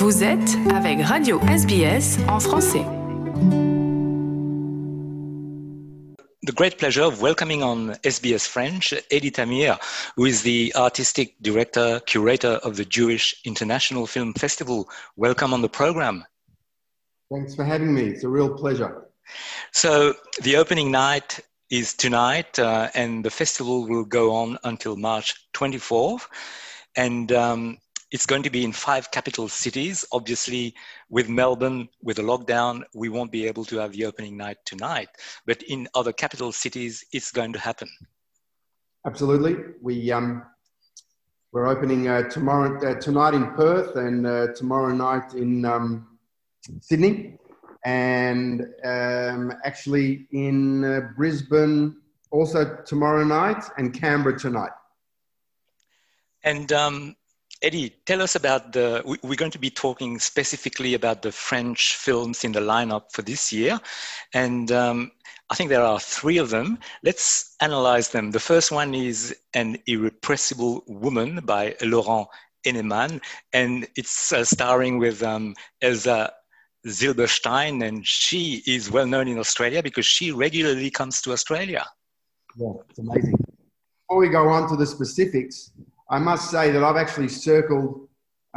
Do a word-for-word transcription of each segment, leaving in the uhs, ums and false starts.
Vous êtes avec Radio S B S en français. The great pleasure of welcoming on S B S French, Eddie Tamir, who is the artistic director, curator of the Jewish International Film Festival. Welcome on the program. Thanks for having me. It's a real pleasure. So the opening night is tonight, uh, and the festival will go on until March twenty-fourth. And um, it's going to be in five capital cities. Obviously, with Melbourne, with the lockdown, we won't be able to have the opening night tonight. But in other capital cities, it's going to happen. Absolutely. We, um, we're opening uh, tomorrow, uh, tonight in Perth and uh, tomorrow night in um, Sydney. And um, actually in uh, Brisbane also tomorrow night and Canberra tonight. And um, Eddie, tell us about the, we, we're going to be talking specifically about the French films in the lineup for this year. And um, I think there are three of them. Let's analyze them. The first one is An Irrepressible Woman by Laurent Henneman. And it's uh, starring with um, Elsa Zilberstein, and she is well known in Australia because she regularly comes to Australia. Yeah, it's amazing. Before we go on to the specifics, I must say that I've actually circled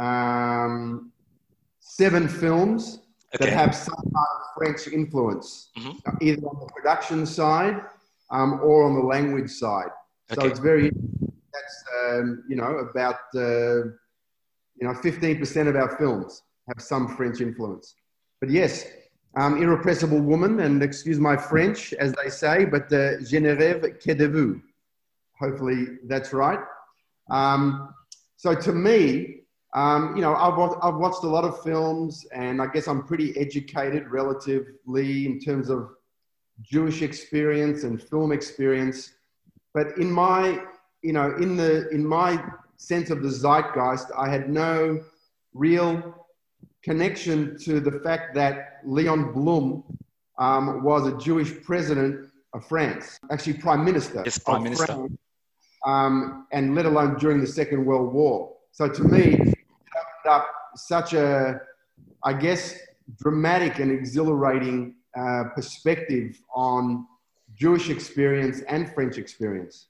um, seven films okay. that have some kind of French influence, mm-hmm. either on the production side um, or on the language side. So okay. it's very, that's, um, you know, about, uh, you know, fifteen percent of our films have some French influence. But yes, um, Irrepressible Woman, and excuse my French, as they say, but uh, Je ne rêve que de vous. Hopefully that's right. Um, so to me, um, you know, I've, I've watched a lot of films, and I guess I'm pretty educated relatively in terms of Jewish experience and film experience. But in my, you know, in the, in my sense of the zeitgeist, I had no real connection to the fact that Leon Blum um, was a Jewish president of France, actually prime minister. Yes, prime minister. France, um, and let alone during the Second World War. So to me, it opened up such a, I guess, dramatic and exhilarating uh, perspective on Jewish experience and French experience.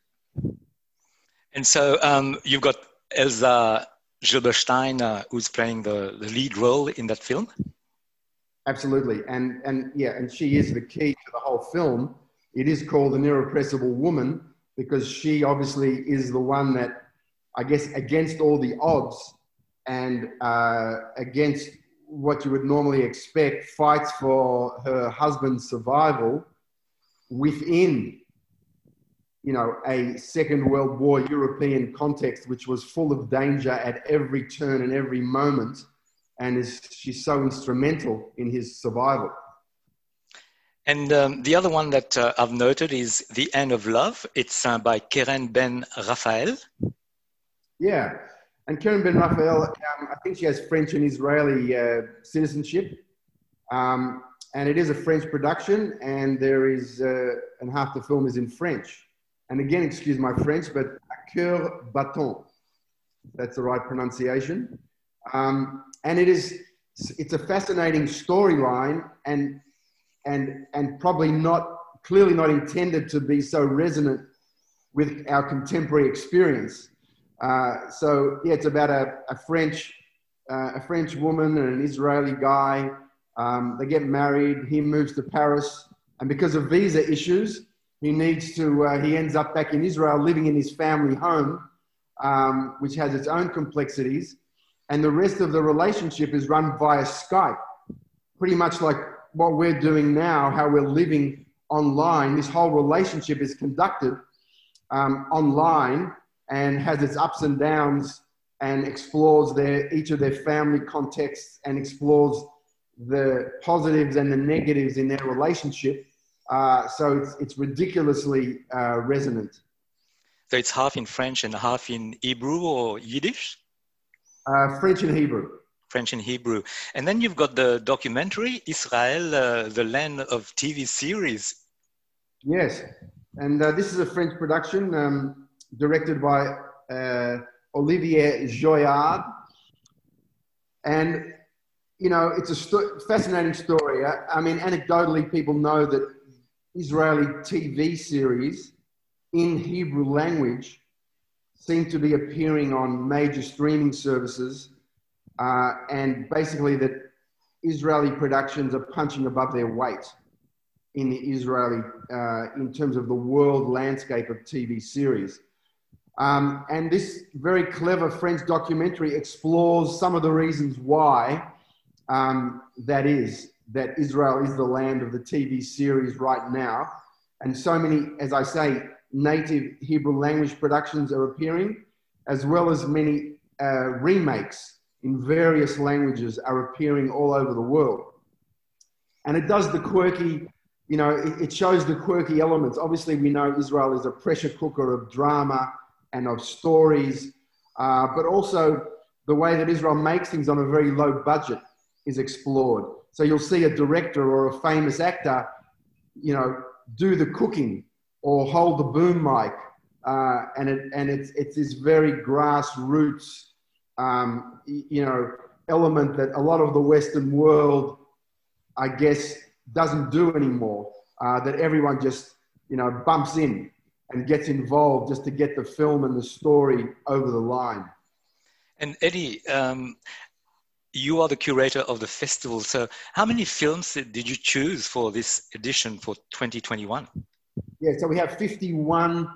And so um, you've got Elsa Zilberstein, uh, who's playing the, the lead role in that film? Absolutely. And, and yeah, and she is the key to the whole film. It is called An Irrepressible Woman because she obviously is the one that, I guess, against all the odds and uh, against what you would normally expect, fights for her husband's survival within, you know, a Second World War European context, which was full of danger at every turn and every moment. And is, she's so instrumental in his survival. And um, the other one that uh, I've noted is The End of Love. It's uh, by Keren Ben Raphael. Yeah. And Keren Ben Raphael, um, I think she has French and Israeli uh, citizenship. Um, and it is a French production, and there is, uh, and half the film is in French. And again, excuse my French, but à cœur battant. That's the right pronunciation. Um, and it is, it's a fascinating storyline and, and, and probably not, clearly not intended to be so resonant with our contemporary experience. Uh, so yeah, it's about a, a French, uh, a French woman and an Israeli guy. Um, they get married, he moves to Paris, and because of visa issues, he needs to, uh, he ends up back in Israel living in his family home, um, which has its own complexities. And the rest of the relationship is run via Skype, pretty much like what we're doing now, how we're living online. This whole relationship is conducted um, online and has its ups and downs and explores their, each of their family contexts and explores the positives and the negatives in their relationship. Uh, so it's, it's ridiculously uh, resonant. So it's half in French and half in Hebrew or Yiddish? Uh, French and Hebrew. French and Hebrew. And then you've got the documentary, Israel, uh, the Land of T V Series. Yes. And uh, this is a French production um, directed by uh, Olivier Joyard. And you know, it's a sto- fascinating story. I, I mean, anecdotally, people know that Israeli T V series in Hebrew language seem to be appearing on major streaming services, uh, and basically that Israeli productions are punching above their weight in the Israeli, uh, in terms of the world landscape of T V series. Um, and this very clever French documentary explores some of the reasons why um, that is, that Israel is the land of the T V series right now. And so many, as I say, native Hebrew language productions are appearing, as well as many uh, remakes in various languages are appearing all over the world. And it does the quirky, you know, it, it shows the quirky elements. Obviously, we know Israel is a pressure cooker of drama and of stories, uh, but also the way that Israel makes things on a very low budget is explored. So you'll see a director or a famous actor, you know, do the cooking or hold the boom mic, uh, and it and it's it's this very grassroots, um, you know, element that a lot of the Western world, I guess, doesn't do anymore. Uh, that everyone just, you know, bumps in and gets involved just to get the film and the story over the line. And Eddie, um, you are the curator of the festival. So how many films did you choose for this edition for twenty twenty-one? Yeah, so we have fifty-one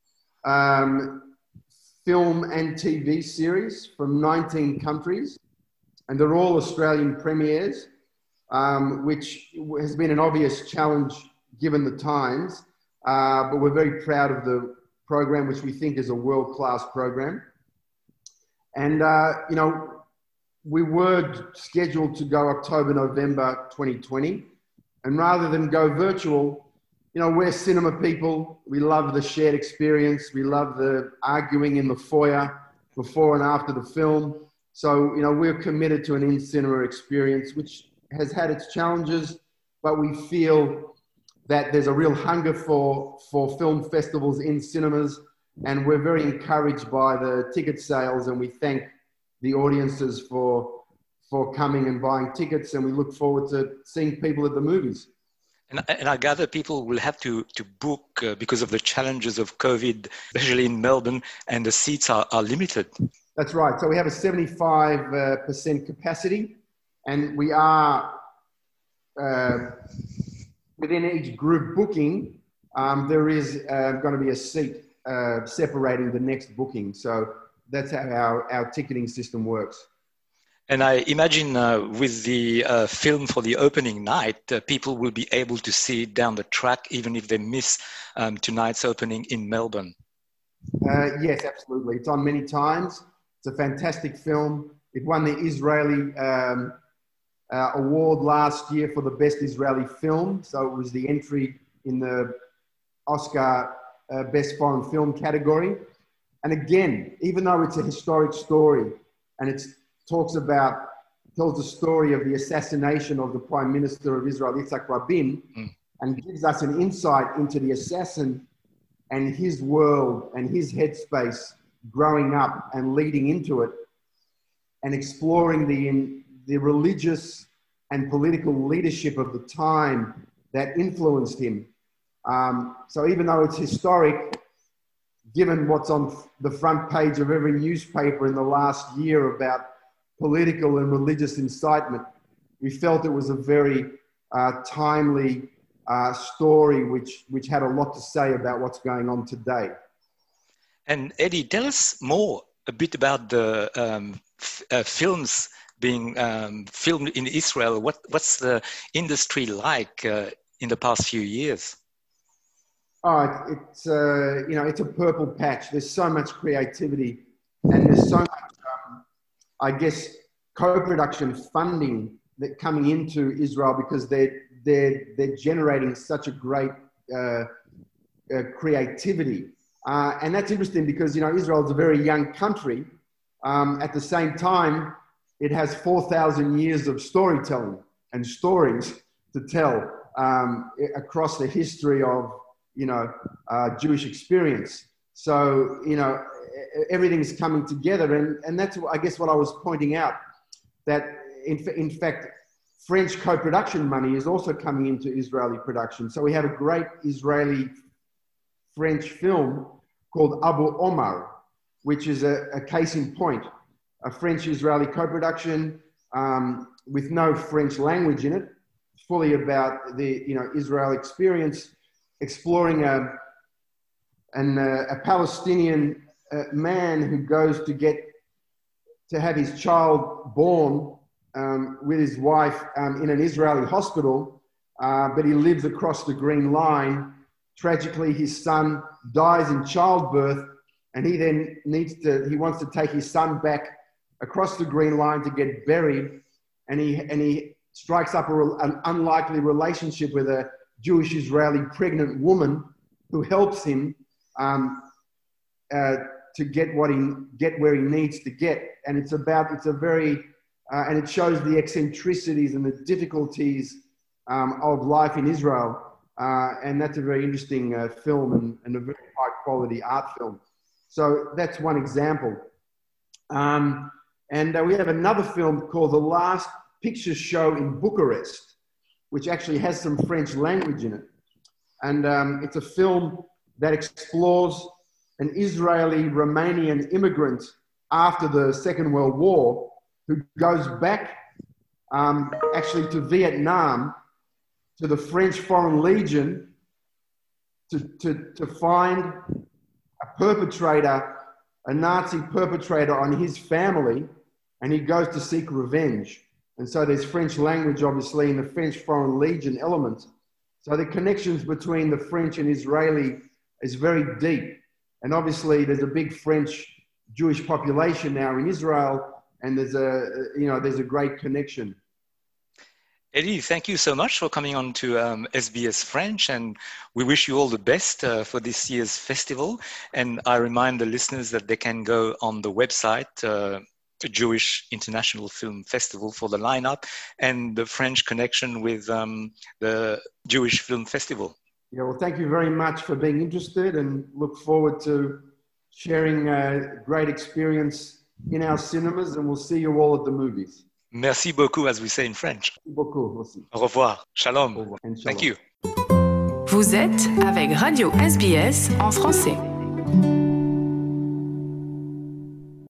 um, film and T V series from nineteen countries, and they're all Australian premieres, um, which has been an obvious challenge given the times. Uh, but we're very proud of the program, which we think is a world-class program. And, uh, you know, we were scheduled to go October, November twenty twenty. And rather than go virtual, you know, we're cinema people. We love the shared experience. We love the arguing in the foyer before and after the film. So, you know, we're committed to an in-cinema experience, which has had its challenges, but we feel that there's a real hunger for, for film festivals in cinemas, and we're very encouraged by the ticket sales, and we thank the audiences for, for coming and buying tickets, and we look forward to seeing people at the movies. And, and I gather people will have to, to book uh, because of the challenges of COVID, especially in Melbourne, and the seats are, are limited. That's right. So we have a seventy-five percent capacity, and we are... Uh, within each group booking, um, there is uh, going to be a seat uh, separating the next booking. So that's how our, our ticketing system works. And I imagine uh, with the uh, film for the opening night, uh, people will be able to see it down the track, even if they miss um, tonight's opening in Melbourne. Uh, yes, absolutely. It's on many times. It's a fantastic film. It won the Israeli um, Uh, award last year for the best Israeli film. So it was the entry in the Oscar uh, best foreign film category. And again, even though it's a historic story and it talks about, tells the story of the assassination of the Prime Minister of Israel, Yitzhak Rabin, mm. and gives us an insight into the assassin and his world and his headspace growing up and leading into it, and exploring the the religious and political leadership of the time that influenced him. Um, so even though it's historic, given what's on the front page of every newspaper in the last year about political and religious incitement, we felt it was a very uh, timely uh, story which, which had a lot to say about what's going on today. And Eddie, tell us more a bit about the um, f- uh, films being um, filmed in Israel. What, what's the industry like uh, in the past few years? Oh, it's, uh, you know, it's a purple patch. There's so much creativity, and there's so much, um, I guess, co-production funding that coming into Israel, because they're, they're, they're generating such a great uh, uh, creativity. Uh, and that's interesting because, you know, Israel is a very young country. Um, at the same time, it has four thousand years of storytelling and stories to tell um, across the history of, you know, uh, Jewish experience. So, you know, everything's coming together. And, and that's, I guess, what I was pointing out, that in, in fact, French co-production money is also coming into Israeli production. So we have a great Israeli-French film called Abu Omar, which is a, a case in point, a French-Israeli co-production um, with no French language in it, fully about the you know Israel experience, exploring a, an, uh, a Palestinian uh, man who goes to get to have his child born um, with his wife um, in an Israeli hospital, uh, but he lives across the Green Line. Tragically, his son dies in childbirth, and he then needs to, he wants to take his son back across the Green Line to get buried, and he, and he strikes up a, an unlikely relationship with a Jewish Israeli pregnant woman who helps him um, uh, to get what he get where he needs to get. And it's about, it's a very, uh, and it shows the eccentricities and the difficulties um, of life in Israel. Uh, and that's a very interesting uh, film and, and a very high quality art film. So that's one example. Um, and uh, we have another film called The Last Picture Show in Bucharest, which actually has some French language in it. And um, it's a film that explores an Israeli-Romanian immigrant after the Second World War who goes back um, actually to Vietnam, to the French Foreign Legion, to, to, to find a perpetrator, a Nazi perpetrator on his family, and he goes to seek revenge. And so there's French language, obviously, in the French Foreign Legion element. So the connections between the French and Israeli is very deep. And obviously there's a big French Jewish population now in Israel, and there's a, you know, there's a great connection. Eddie, thank you so much for coming on to um, S B S French, and we wish you all the best uh, for this year's festival. And I remind the listeners that they can go on the website, uh, the Jewish International Film Festival, for the lineup and the French connection with um, the Jewish Film Festival. Yeah, well, thank you very much for being interested, and look forward to sharing a great experience in our cinemas, and we'll see you all at the movies. Merci beaucoup, as we say in French. Merci beaucoup aussi. Au revoir. Shalom. Au revoir. Thank you. Vous êtes avec Radio S B S en français.